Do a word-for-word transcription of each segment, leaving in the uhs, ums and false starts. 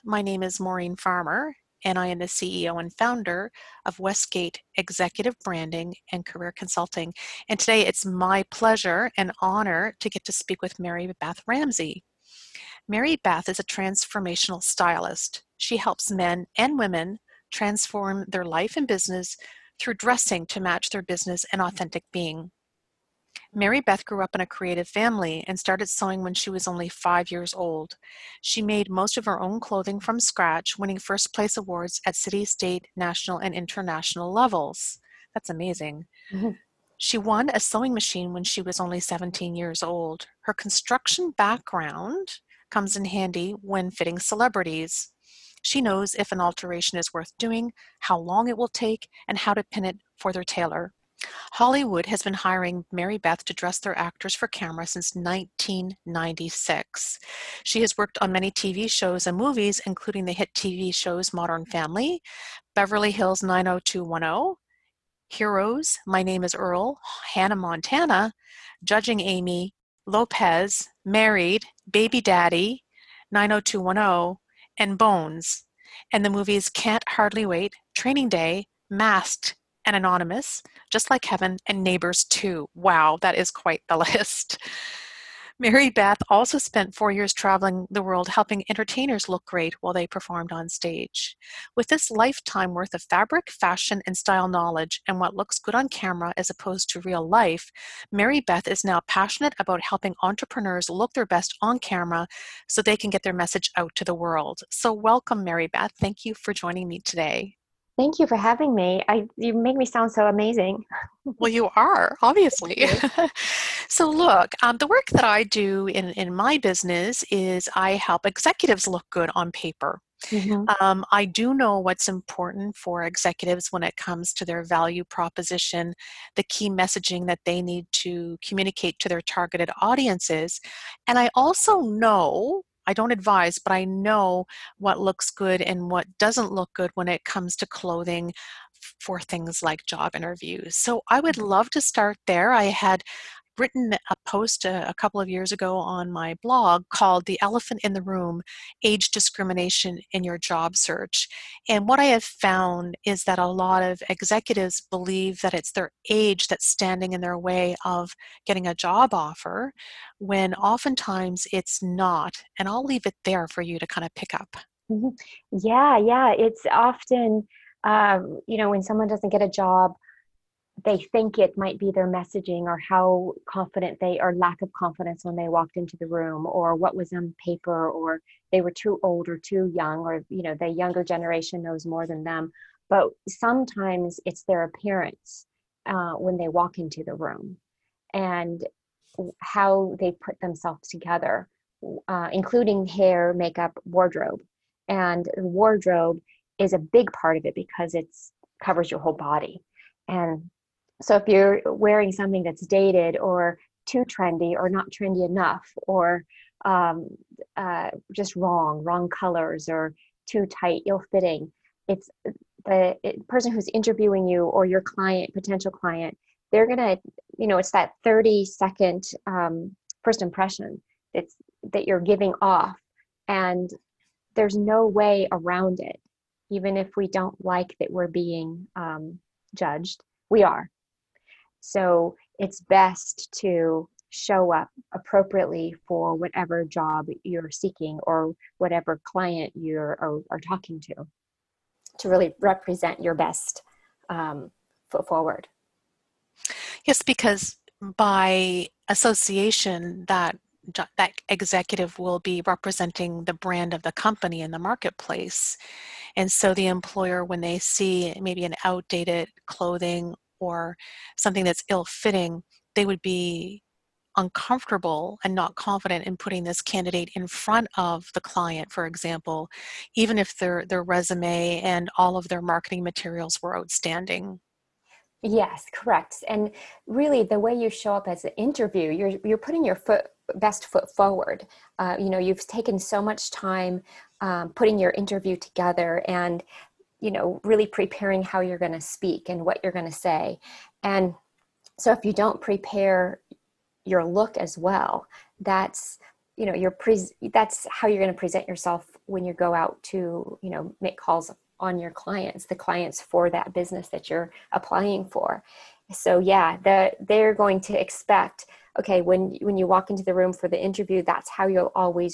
My name is Maureen Farmer, and I am the C E O and founder of Westgate Executive Branding and Career Consulting. And today it's my pleasure and honor to get to speak with Mary Beth Ramsey. Mary Beth is a transformational stylist. She helps men and women transform their life and business through dressing to match their business and authentic being. Mary Beth grew up in a creative family and started sewing when she was only five years old. She made most of her own clothing from scratch, winning first place awards at city, state, national, and international levels. That's amazing. Mhm. She won a sewing machine when she was only seventeen years old. Her construction background comes in handy when fitting celebrities. She knows if an alteration is worth doing, how long it will take, and how to pin it for their tailor. Hollywood has been hiring Mary Beth to dress their actors for camera since nineteen ninety-six. She has worked on many T V shows and movies, including the hit T V shows Modern Family, Beverly Hills nine oh two one oh, Heroes, My Name is Earl, Hannah Montana, Judging Amy, Lopez, Married, Baby Daddy, nine oh two one oh, and Bones, and the movies Can't Hardly Wait, Training Day, Masked, and Anonymous, Just Like Heaven, and Neighbors two. Wow, that is quite the list. Mary Beth also spent four years traveling the world helping entertainers look great while they performed on stage. With this lifetime worth of fabric, fashion, and style knowledge and what looks good on camera as opposed to real life, Mary Beth is now passionate about helping entrepreneurs look their best on camera so they can get their message out to the world. So welcome, Mary Beth. Thank you for joining me today. Thank you for having me. I you make me sound so amazing. Well, you are, obviously. Thank you. So look, um, the work that I do in, in my business is I help executives look good on paper. Mhm. Um, I do know what's important for executives when it comes to their value proposition, the key messaging that they need to communicate to their targeted audiences. And I also know, I don't advise, but I know what looks good and what doesn't look good when it comes to clothing for things like job interviews. So I would love to start there. I had written a post a, a couple of years ago on my blog called The Elephant in the Room, Age Discrimination in Your Job Search. And what I have found is that a lot of executives believe that it's their age that's standing in their way of getting a job offer, when oftentimes it's not. And I'll leave it there for you to kind of pick up. Mhm. Yeah, yeah. It's often, um, you know, when someone doesn't get a job, they think it might be their messaging or how confident they or lack of confidence when they walked into the room or what was on paper or they were too old or too young or, you know, the younger generation knows more than them. But sometimes it's their appearance uh, when they walk into the room and how they put themselves together, uh, including hair, makeup, wardrobe. And the wardrobe is a big part of it because it's covers your whole body. And so if you're wearing something that's dated or too trendy or not trendy enough or um, uh, just wrong, wrong colors or too tight, ill-fitting, it's the it, person who's interviewing you or your client, potential client, they're gonna, you know, it's that thirty second um, first impression that's that you're giving off, and there's no way around it. Even if we don't like that we're being um, judged, we are. So it's best to show up appropriately for whatever job you're seeking or whatever client you're are, are talking to, to really represent your best um, foot forward. Yes, because by association, that jo- that executive will be representing the brand of the company in the marketplace. And so the employer, when they see maybe an outdated clothing or something that's ill-fitting, they would be uncomfortable and not confident in putting this candidate in front of the client, for example, even if their their resume and all of their marketing materials were outstanding. Yes, correct. And really, the way you show up as an interview, you're you're putting your foot best foot forward. Uh, you know, you've taken so much time um, putting your interview together, and you know, really preparing how you're going to speak and what you're going to say. And so, if you don't prepare your look as well, that's you know, you're pre- that's how you're going to present yourself when you go out to, you know, make calls on your clients, the clients for that business that you're applying for. So yeah, the, they're going to expect, okay, when, when you walk into the room for the interview, that's how you'll always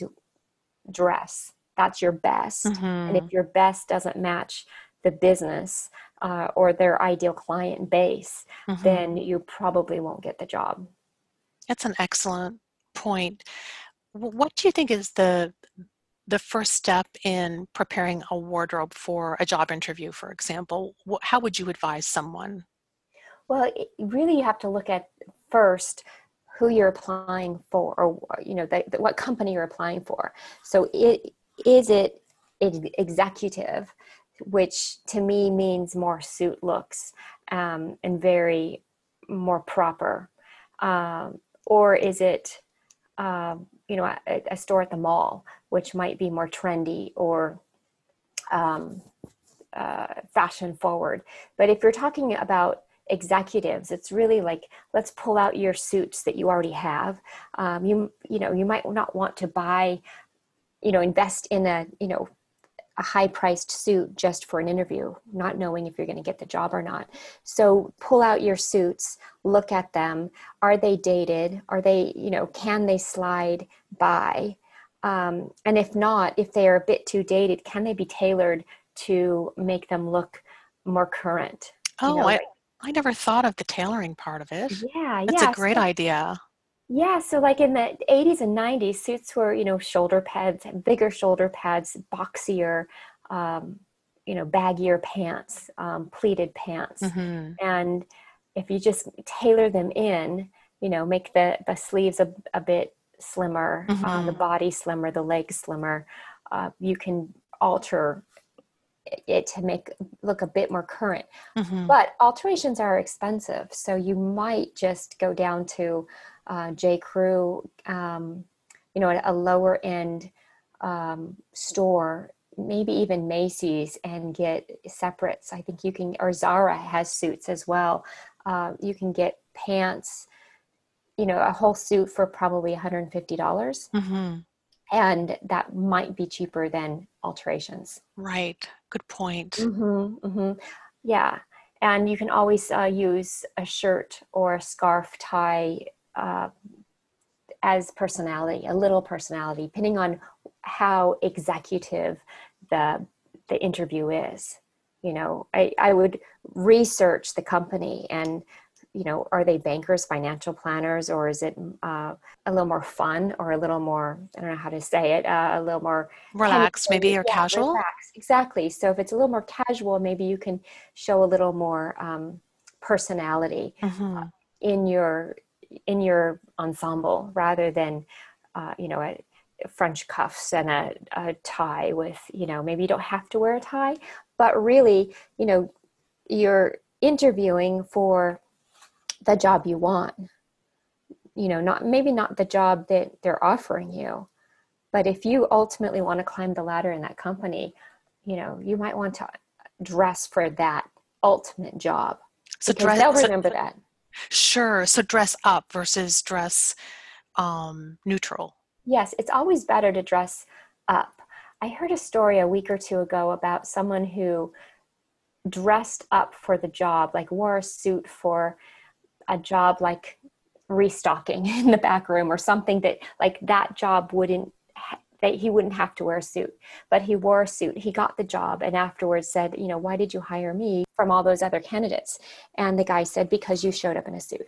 dress. That's your best. And if Mm-hmm. your best doesn't match the business uh, or their ideal client base, Mm-hmm. then you probably won't get the job. That's an excellent point. Wh- What do you think is the the first step in preparing a wardrobe for a job interview, for example? Wh- How would you advise someone? Well, it, really, you have to look at first who you're applying for, or you know, the, the, what company you're applying for. So, it is it ex- executive, which to me means more suit looks um, and very more proper, um, or is it um, you know, a, a store at the mall, which might be more trendy or um, uh, fashion forward. But if you're talking about executives, it's really like, let's pull out your suits that you already have. Um, you you know, you might not want to buy, you know, invest in a, you know, a high priced suit just for an interview, not knowing if you're going to get the job or not. So pull out your suits, look at them. Are they dated? Are they, you know, can they slide by? Um, and if not, if they are a bit too dated, can they be tailored to make them look more current? You Oh, know, I, like, I never thought of the tailoring part of it. yeah, That's a yeah. great So idea. yeah, so like in the eighties and nineties, suits were, you know, shoulder pads, bigger shoulder pads, boxier, um, you know, baggier pants, um, pleated pants. Mm-hmm. And if you just tailor them in, you know, make the, the sleeves a, a bit slimmer, uh, the Mm-hmm. body slimmer, the legs slimmer, uh, you can alter it to make look a bit more current. Mm-hmm. But alterations are expensive, so you might just go down to uh, J. Crew, um, you know, a lower end um, store, maybe even Macy's, and get separates. I think you can, or Zara has suits as well. Uh, you can get pants, you know, a whole suit for probably one hundred fifty dollars, Mm-hmm. and that might be cheaper than alterations. Right. Good point. Mm-hmm, mm-hmm. Yeah. And you can always uh, use a shirt or a scarf tie uh, as personality, a little personality, depending on how executive the the interview is. You know, I, I would research the company and, you know, are they bankers, financial planners, or is it uh, a little more fun or a little more, I don't know how to say it, uh, a little more, can you Relaxed, say, maybe, or yeah, casual? relax. Exactly. So if it's a little more casual, maybe you can show a little more um, personality Mm-hmm. in your in your ensemble rather than uh, you know a, French cuffs and a, a tie with, you know, maybe you don't have to wear a tie, but really, you know, you're interviewing for the job you want, you know, not maybe not the job that they're offering you, but if you ultimately want to climb the ladder in that company, you know, you might want to dress for that ultimate job So because dress, they'll so, remember that. sure. So dress up versus dress um, neutral. Yes, it's always better to dress up. I heard a story a week or two ago about someone who dressed up for the job, like wore a suit for a job like restocking in the back room or something that like that job wouldn't that he wouldn't have to wear a suit, but he wore a suit. He got the job and afterwards said, you know, why did you hire me from all those other candidates? And the guy said, because you showed up in a suit.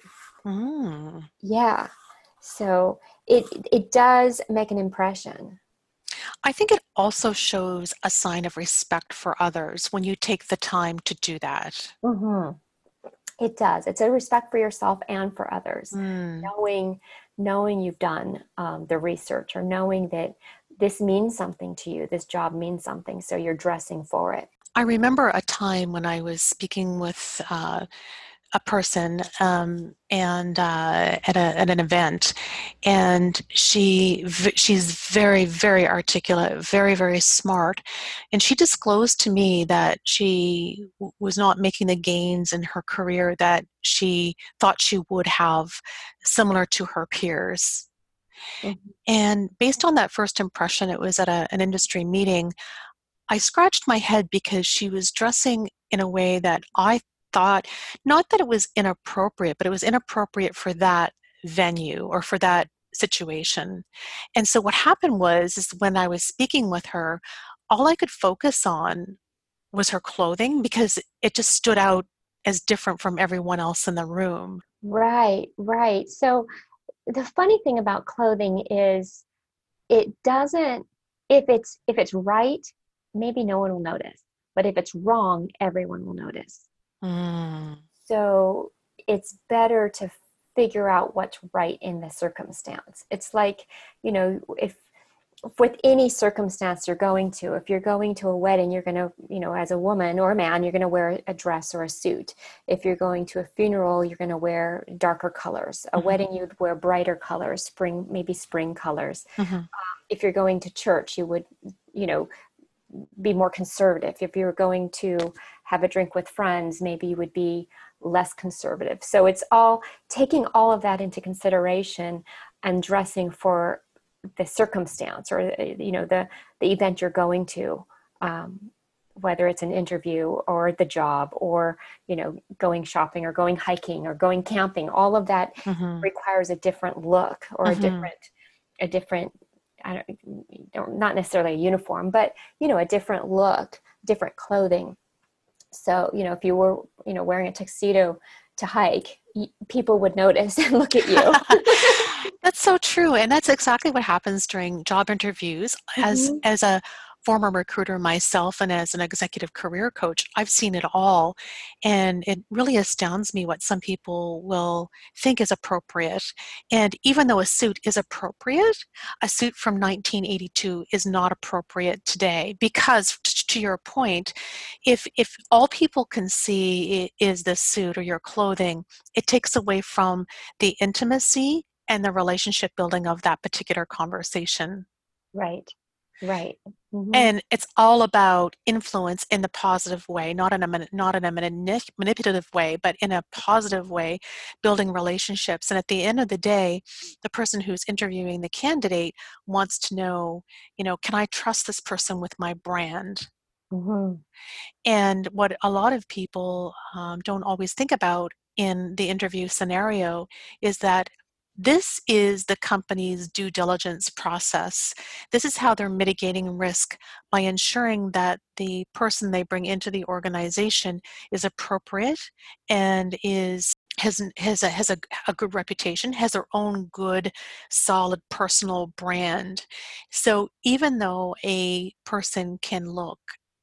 Mm. Yeah. So it it does make an impression. I think it also shows a sign of respect for others when you take the time to do that. Mm-hmm. It does. It's a respect for yourself and for others. Mm. Knowing, knowing you've done um, the research or knowing that this means something to you, this job means something, so you're dressing for it. I remember a time when I was speaking with uh, a person um, and uh, at, a, at an event, and she v- she's very very articulate, very very smart, and she disclosed to me that she w- was not making the gains in her career that she thought she would have, similar to her peers. Mhm. And based on that first impression, it was at a, an industry meeting. I scratched my head because she was dressing in a way that I thought, not that it was inappropriate, but it was inappropriate for that venue or for that situation. And so what happened was, is when I was speaking with her, all I could focus on was her clothing because it just stood out as different from everyone else in the room. Right, right. So the funny thing about clothing is it doesn't, if it's if it's right, maybe no one will notice. But if it's wrong, everyone will notice. Mm. So it's better to figure out what's right in the circumstance. It's like, you know, if with any circumstance you're going to, if you're going to a wedding, you're going to, you know, as a woman or a man, you're going to wear a dress or a suit. If you're going to a funeral, you're going to wear darker colors. A Mhm. wedding, you'd wear brighter colors, spring, maybe spring colors. Mhm. If you're going to church, you would, you know, be more conservative. If you were going to have a drink with friends, maybe you would be less conservative. So it's all taking all of that into consideration and dressing for the circumstance or, you know, the the event you're going to, um, whether it's an interview or the job or, you know, going shopping or going hiking or going camping. All of that Mhm. requires a different look or a Mhm. different a different I don't, not necessarily a uniform, but, you know, a different look, different clothing. So, you know, if you were, you know, wearing a tuxedo to hike, people would notice and look at you. That's so true, and that's exactly what happens during job interviews. As Mm-hmm. as a former recruiter myself and as an executive career coach, I've seen it all, and it really astounds me what some people will think is appropriate. And even though a suit is appropriate, a suit from nineteen eighty-two is not appropriate today because, t- to your point, if if all people can see i- is the suit or your clothing, it takes away from the intimacy and the relationship building of that particular conversation. Right. Right. Mm-hmm. And it's all about influence in the positive way, not in a mani- not in a mani- manipulative way, but in a positive way, building relationships. And at the end of the day, the person who's interviewing the candidate wants to know, you know, can I trust this person with my brand? Mm-hmm. And what a lot of people um, don't always think about in the interview scenario is that this is the company's due diligence process. This is how they're mitigating risk by ensuring that the person they bring into the organization is appropriate and is has has a has a, a good reputation, has their own good, solid personal brand. So even though a person can look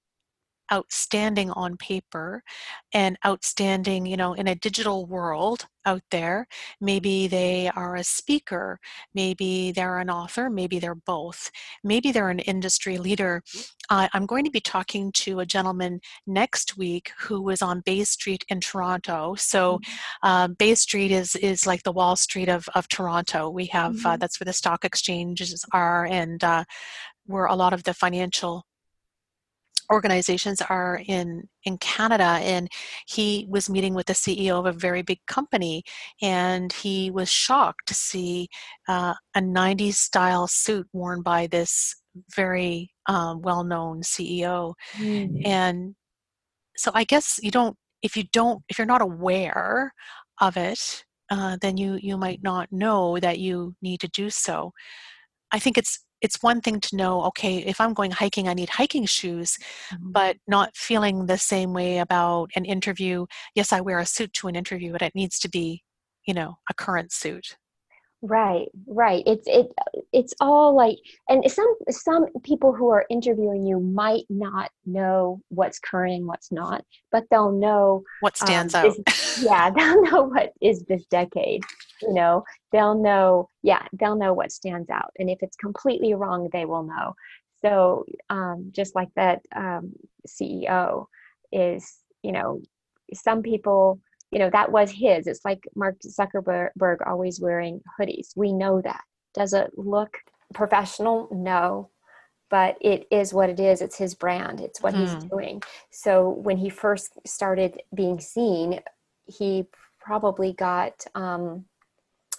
outstanding on paper and outstanding, you know, in a digital world out there. Maybe they are a speaker, maybe they're an author, maybe they're both, maybe they're an industry leader. Uh, I'm going to be talking to a gentleman next week who was on Bay Street in Toronto. So uh, Bay Street is is like the Wall Street of, of Toronto. We have uh, Mm-hmm. that's where the stock exchanges are and uh, where a lot of the financial organizations are in in Canada. And he was meeting with the C E O of a very big company, and he was shocked to see uh, a nineties style suit worn by this very um, well-known C E O. Mm-hmm. And so I guess you don't if you don't if you're not aware of it, uh, then you you might not know that you need to do so. I think it's it's one thing to know, okay, if I'm going hiking, I need hiking shoes, but not feeling the same way about an interview. Yes, I wear a suit to an interview, but it needs to be, you know, a current suit. Right, right. It's it it's all like, and some some people who are interviewing you might not know what's current and what's not, but they'll know What stands um out? this yeah, they'll know what is this decade, you know. They'll know, yeah, they'll know what stands out. And if it's completely wrong, they will know. So um just like that um C E O is, you know, some people, you know, that was his. It's like Mark Zuckerberg always wearing hoodies. We know that. Does it look professional? No, but it is what it is. It's his brand. It's what he's Hmm. doing. So when he first started being seen, he probably got um,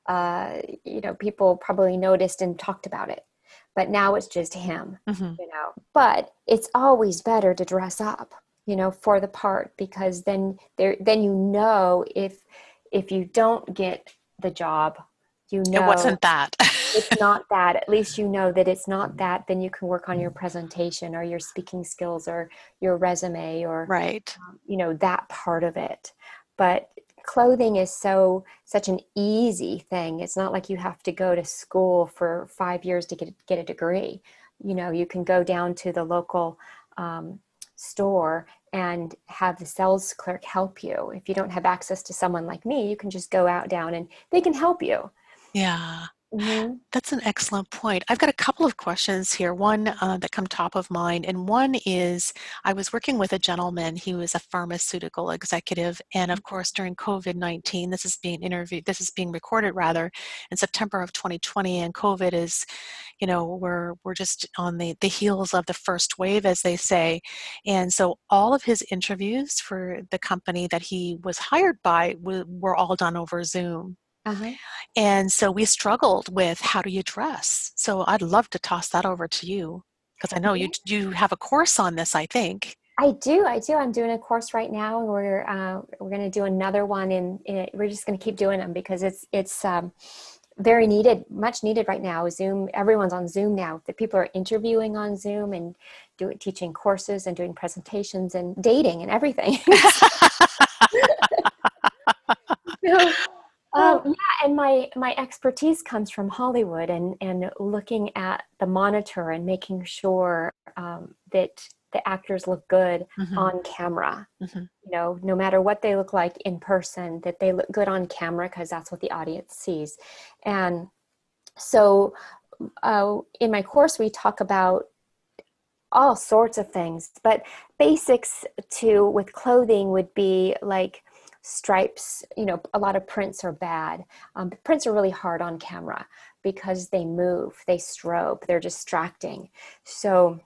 uh, you know, people probably noticed and talked about it. But now it's just him, Mm-hmm. you know. But it's always better to dress up, you know, for the part, because then there, then you know if if you don't get the job, you It know wasn't that. it's not that. At least you know that it's not that. Then you can work on your presentation or your speaking skills or your resume or, Right. um, you know, that part of it. But clothing is so such an easy thing. It's not like you have to go to school for five years to get get a degree. You know, you can go down to the local um, store and have the sales clerk help you. If you don't have access to someone like me, you can just go out down and they can help you. Yeah. Mm-hmm. That's an excellent point. I've got a couple of questions here. One uh, that come top of mind, and one is I was working with a gentleman. He was a pharmaceutical executive, and of course, during COVID nineteen, this is being interviewed. This is being recorded rather in September of twenty twenty, and COVID is, you know, we're we're just on the the heels of the first wave, as they say, and so all of his interviews for the company that he was hired by were, were all done over Zoom. Uh-huh. And so we struggled with how do you dress. So I'd love to toss that over to you because I know you Yeah, you have a course on this, I think. I do. I do. I'm doing a course right now, and we're uh, we're going to do another one, and we're just going to keep doing them because it's it's um, very needed, much needed right now. Zoom, everyone's on Zoom now. The people are interviewing on Zoom and doing teaching courses and doing presentations and dating and everything. So, um, yeah, and my my expertise comes from Hollywood and and looking at the monitor and making sure um, that the actors look good hmm on camera. hmm You know, no matter what they look like in person, that they look good on camera because that's what the audience sees. And so, uh, in my course, we talk about all sorts of things, but basics to with clothing would be like stripes. You know, a lot of prints are bad. Um, prints are really hard on camera because they move, they strobe, they're distracting. So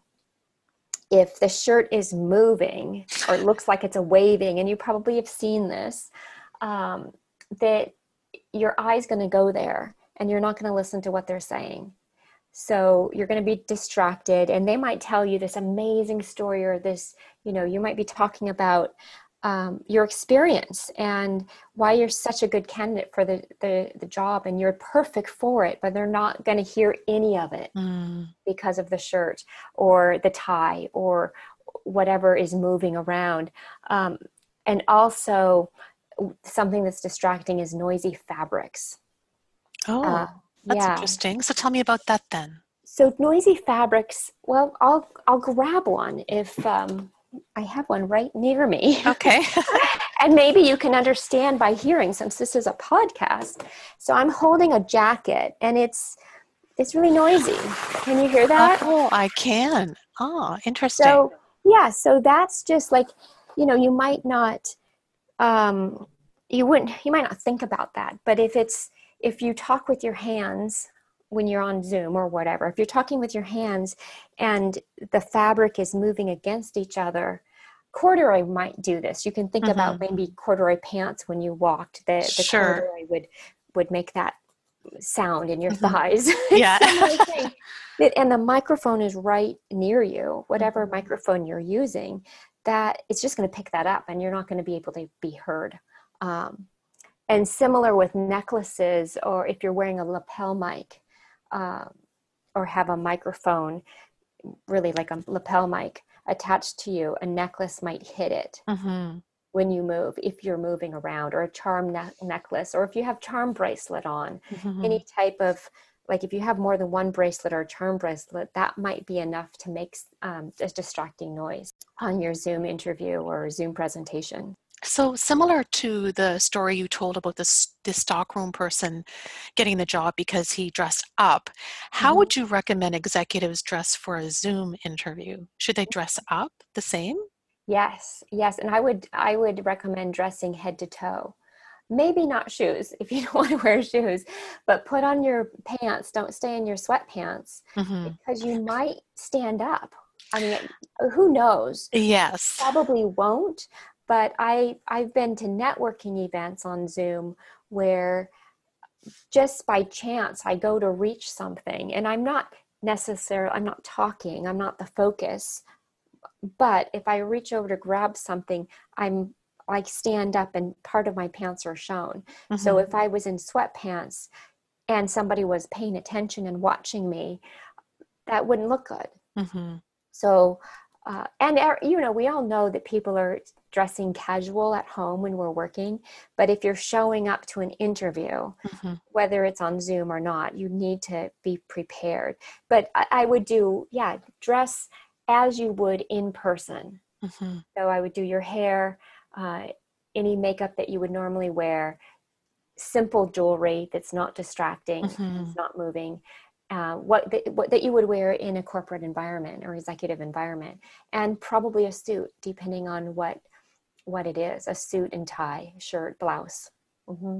if the shirt is moving or it looks like it's a waving, and you probably have seen this, um, that your eye's going to go there and you're not going to listen to what they're saying. So you're going to be distracted, and they might tell you this amazing story or this, you know, you might be talking about um, your experience and why you're such a good candidate for the, the, the job and you're perfect for it, but they're not going to hear any of it Mm. because of the shirt or the tie or whatever is moving around. Um, and also something that's distracting is noisy fabrics. Uh, Oh, that's yeah. interesting. So tell me about that then. So noisy fabrics, well, I'll I'll grab one if um, I have one right near me. Okay. And maybe you can understand by hearing, since this is a podcast. So I'm holding a jacket and it's it's really noisy. Can you hear that? Oh, I can. Oh, interesting. So yeah, so that's just like, you know, you might not um you wouldn't you might not think about that, but if it's if you talk with your hands when you're on Zoom or whatever, if you're talking with your hands and the fabric is moving against each other, corduroy might do this. You can think hmm about maybe corduroy pants when you walked, the the Sure. corduroy would would make that sound in your hmm thighs. Yeah. It's similar thing. And the microphone is right near you, whatever Mhm. microphone you're using, that it's just going to pick that up and you're not going to be able to be heard. Um, and similar with necklaces, or if you're wearing a lapel mic uh, or have a microphone, really like a lapel mic attached to you, a necklace might hit it hmm when you move, if you're moving around, or a charm ne- necklace, or if you have charm bracelet on, hmm any type of, like if you have more than one bracelet or a charm bracelet, that might be enough to make um, a distracting noise on your Zoom interview or Zoom presentation. So similar to the story you told about this this stockroom person getting the job because he dressed up, how Mhm. would you recommend executives dress for a Zoom interview? Should they dress up the same? Yes, yes, and I would I would recommend dressing head to toe. Maybe not shoes if you don't want to wear shoes, but put on your pants. Don't stay in your sweatpants hmm because you might stand up. I mean, who knows? Yes. Probably won't, but I I've been to networking events on Zoom where just by chance I go to reach something, and I'm not necessarily, I'm not talking, I'm not the focus, but if I reach over to grab something, I'm like stand up and part of my pants are shown. So Mm-hmm. if I was in sweatpants and somebody was paying attention and watching me, that wouldn't look good. Mm-hmm. So, uh, and uh, you know, we all know that people are dressing casual at home when we're working, but if you're showing up to an interview, Mm-hmm. whether it's on Zoom or not, you need to be prepared. But I, I would do, yeah, dress as you would in person. Mm-hmm. So I would do your hair, uh, any makeup that you would normally wear, simple jewelry that's not distracting, Mm-hmm. it's not moving, uh, what, the, what that you would wear in a corporate environment or executive environment, and probably a suit, depending on what what it is, a suit and tie, shirt, blouse. Mm-hmm.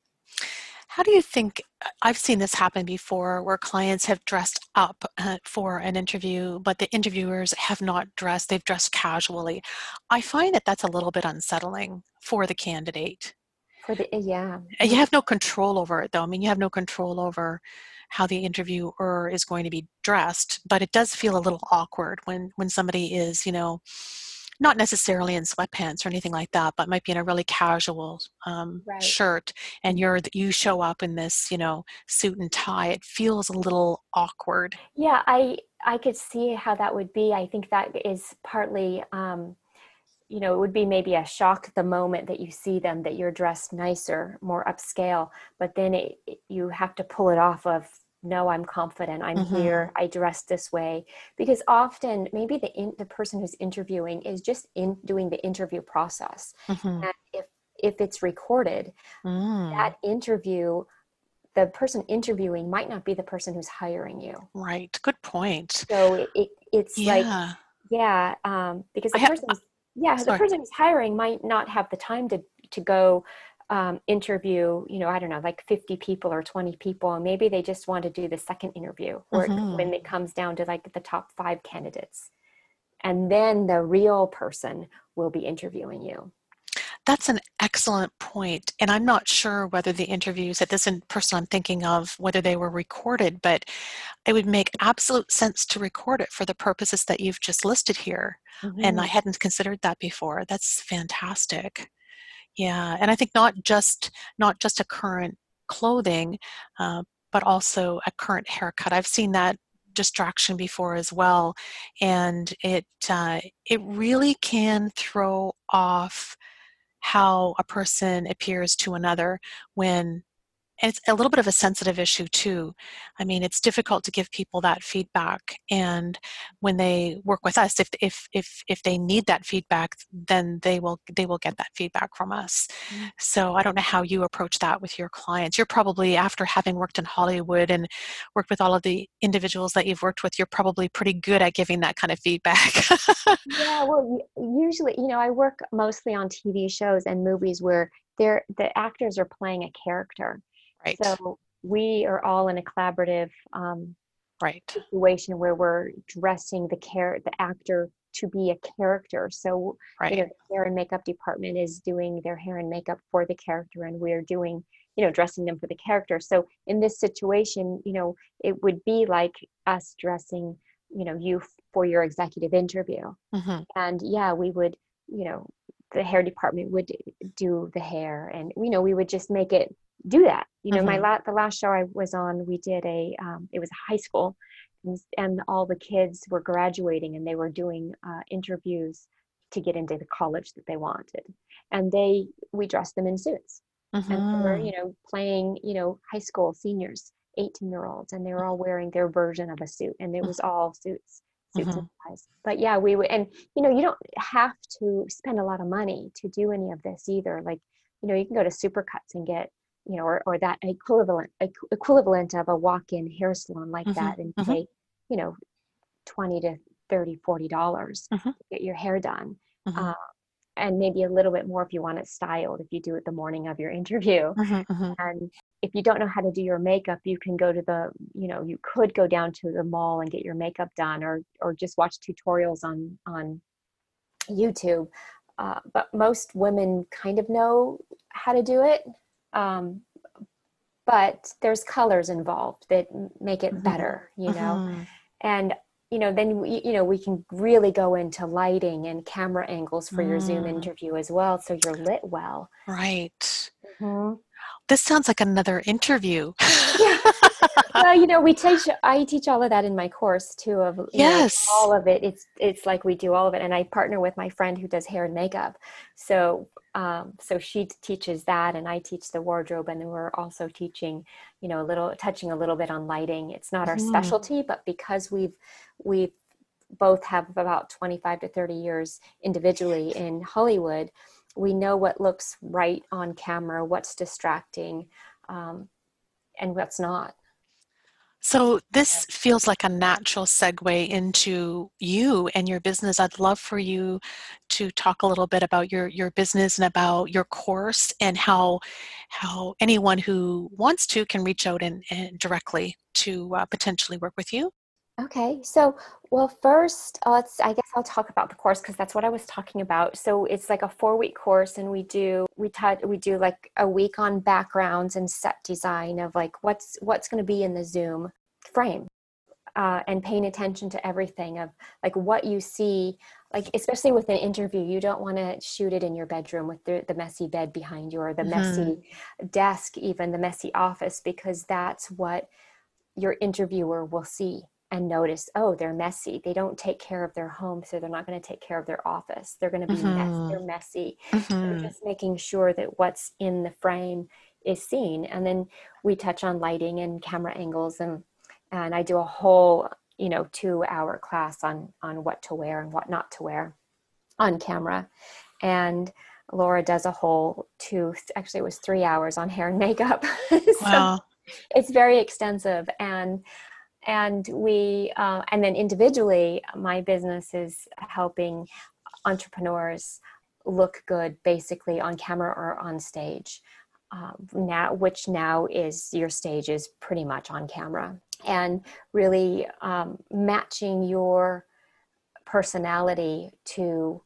How do you think, I've seen this happen before where clients have dressed up uh, for an interview, but the interviewers have not dressed, they've dressed casually. I find that that's a little bit unsettling for the candidate. For the yeah. And Mm-hmm. you have no control over it though. I mean, you have no control over how the interviewer is going to be dressed, but it does feel a little awkward when when somebody is, you know, not necessarily in sweatpants or anything like that, but might be in a really casual um, Right. shirt, and you're you show up in this, you know, suit and tie. It feels a little awkward. Yeah, I I could see how that would be. I think that is partly, um, you know, it would be maybe a shock the moment that you see them, that you're dressed nicer, more upscale, but then it, it- you have to pull it off of, no, I'm confident, I'm Mm-hmm. here, I dress this way. Because often maybe the in, the person who's interviewing is just in doing the interview process. Mm-hmm. And if if it's recorded, Mm. that interview, the person interviewing might not be the person who's hiring you. Right. Good point. So it, it it's like, Yeah. yeah, um, because I the have. person's, yeah, the Sorry. person who's hiring might not have the time to to go um, interview, you know, I don't know, like fifty people or twenty people, and maybe they just want to do the second interview, where it, Mm-hmm. when it comes down to like the top five candidates, and then the real person will be interviewing you. That's an excellent point. And I'm not sure whether the interviews that this in- person I'm thinking of, whether they were recorded, but it would make absolute sense to record it for the purposes that you've just listed here. And I Hmm. hadn't considered that before. That's fantastic. Yeah. And I think not just not just a current clothing, uh, but also a current haircut. I've seen that distraction before as well. And it uh, it really can throw off how a person appears to another when, and it's a little bit of a sensitive issue too. I mean, it's difficult to give people that feedback, and when they work with us, if if if if they need that feedback, then they will they will get that feedback from us. So I don't know how you approach that with your clients. You're probably, after having worked in Hollywood and worked with all of the individuals that you've worked with, you're probably pretty good at giving that kind of feedback. Yeah, well, usually, you know, I work mostly on T V shows and movies where they're the actors are playing a character. Right. So we are all in a collaborative um, Right. situation where we're dressing the char- the actor to be a character. So, you know, Right. the hair and makeup department is doing their hair and makeup for the character, and we're doing, you know, dressing them for the character. So in this situation, you know, it would be like us dressing, you know, you for your executive interview. Mm-hmm. And yeah, we would, you know, the hair department would do the hair, and you know, we would just make it do that. You know, my Mm-hmm. la- the last show I was on, we did a um, it was a high school, and, and all the kids were graduating, and they were doing uh, interviews to get into the college that they wanted, and they we dressed them in suits, and they were, Mm-hmm. you know, playing, you know, high school seniors, eighteen year olds, and they were all wearing their version of a suit, and it was all suits, suits and Mm-hmm. ties. But yeah, we would, and you know, you don't have to spend a lot of money to do any of this either. Like, you know, you can go to Supercuts and get, you know, or, or that equivalent equivalent of a walk-in hair salon like Mm-hmm. that, and Mm-hmm. pay, you know, twenty to thirty, forty dollars Mm-hmm. to get your hair done. Mm-hmm. Uh, and maybe a little bit more if you want it styled, if you do it the morning of your interview. Mm-hmm. And if you don't know how to do your makeup, you can go to the, you know, you could go down to the mall and get your makeup done, or or just watch tutorials on on YouTube. Uh, but most women kind of know how to do it. Um, but there's colors involved that make it Mm-hmm. better, you know. Mm-hmm. And you know, then we, you know, we can really go into lighting and camera angles for your Zoom Mm, interview as well, so you're lit well. right. Mhm. This sounds like another interview. Yeah. Well, you know, we teach, I teach all of that in my course too, of, you know, Yes. all of it. It's, it's like we do all of it. And I partner with my friend who does hair and makeup. So, um, so she teaches that and I teach the wardrobe. And then we're also teaching, you know, a little, touching a little bit on lighting. It's not our Mhm. specialty, but because we've, we've both have about twenty-five to thirty years individually in Hollywood, we know what looks right on camera, what's distracting, um, and what's not. So this feels like a natural segue into you and your business. I'd love for you to talk a little bit about your your business and about your course and how how anyone who wants to can reach out and, and directly to uh, potentially work with you. Okay, so well, first, uh, let's. I guess I'll talk about the course because that's what I was talking about. So it's like a four-week course, and we do we touch we do like a week on backgrounds and set design of like what's what's going to be in the Zoom frame, uh, and paying attention to everything of like what you see. Like especially with an interview, you don't want to shoot it in your bedroom with the, the messy bed behind you or the Hmm. messy desk, even the messy office, because that's what your interviewer will see and notice. Oh, they're messy, they don't take care of their home, so they're not going to take care of their office, they're going to be mess Hmm. they're messy. So Hmm. just making sure that what's in the frame is seen. And then we touch on lighting and camera angles, and and I do a whole, you know, two hour class on on what to wear and what not to wear on camera. And Laura does a whole two, actually it was three hours on hair and makeup. So Wow. it's very extensive. and and we uh, and then individually my business is helping entrepreneurs look good basically on camera or on stage, um, now, which now is your stage is pretty much on camera, and really um, matching your personality to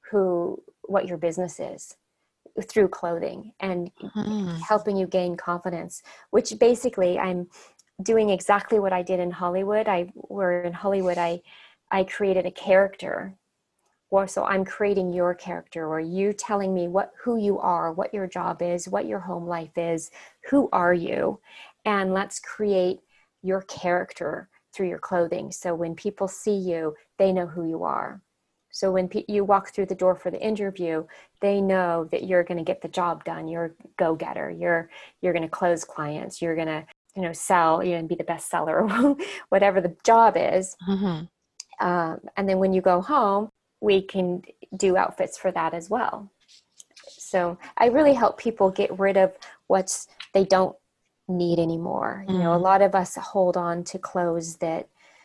who what your business is through clothing, and Hmm. helping you gain confidence, which basically I'm doing exactly what I did in Hollywood. I were in Hollywood. I I created a character. Or so I'm creating your character, or you telling me what who you are, what your job is, what your home life is, who are you, and let's create your character through your clothing. So when people see you, they know who you are. So when pe- you walk through the door for the interview, they know that you're going to get the job done. You're a go-getter. You're you're going to close clients. You're going to, you know, sell. You're going to be the best seller, whatever the job is. Hmm. Um, and then when you go home, we can do outfits for that as well. So I really help people get rid of what's they don't need anymore. You know, a Mm. lot of us hold on to clothes that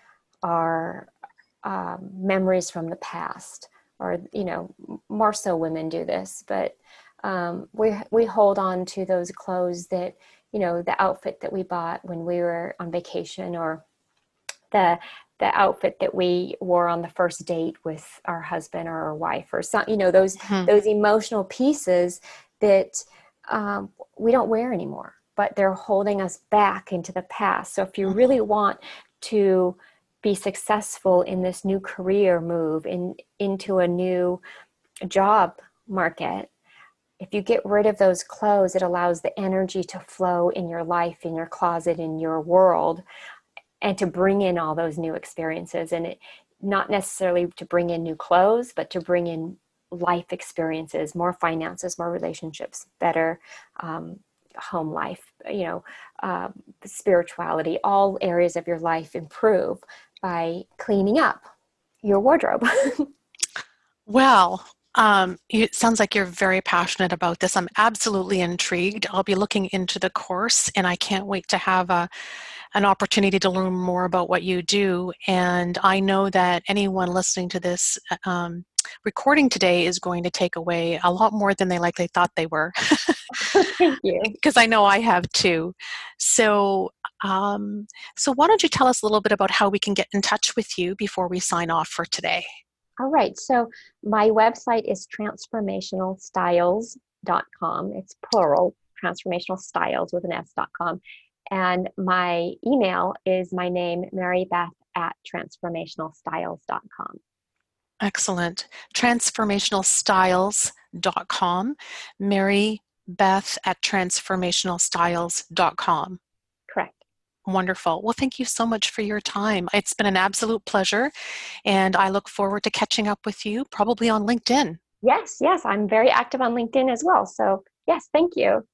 are um, memories from the past, or you know, more so women do this, but um, we we hold on to those clothes that, you know, the outfit that we bought when we were on vacation, or the the outfit that we wore on the first date with our husband or our wife, or some, you know, those Hmm. those emotional pieces that um, we don't wear anymore, but they're holding us back into the past. So if you really want to be successful in this new career move in into a new job market, if you get rid of those clothes, it allows the energy to flow in your life, in your closet, in your world, and to bring in all those new experiences. And it, not necessarily to bring in new clothes, but to bring in life experiences, more finances, more relationships, better um, home life, you know, uh, spirituality, all areas of your life improve by cleaning up your wardrobe. Well, um, it sounds like you're very passionate about this. I'm absolutely intrigued. I'll be looking into the course, and I can't wait to have a, an opportunity to learn more about what you do. And I know that anyone listening to this um, recording today is going to take away a lot more than they likely thought they were, Thank you. because I know I have too. So, um, so why don't you tell us a little bit about how we can get in touch with you before we sign off for today? All right. So my website is transformational styles dot com. It's plural, transformational styles with an S dot com. And my email is my name, Mary Beth at transformational styles dot com. Excellent. transformational styles dot com. Mary Beth at transformational styles dot com. Correct. Wonderful. Well, thank you so much for your time. It's been an absolute pleasure, and I look forward to catching up with you, probably on LinkedIn. Yes, yes, I'm very active on LinkedIn as well. So yes, thank you.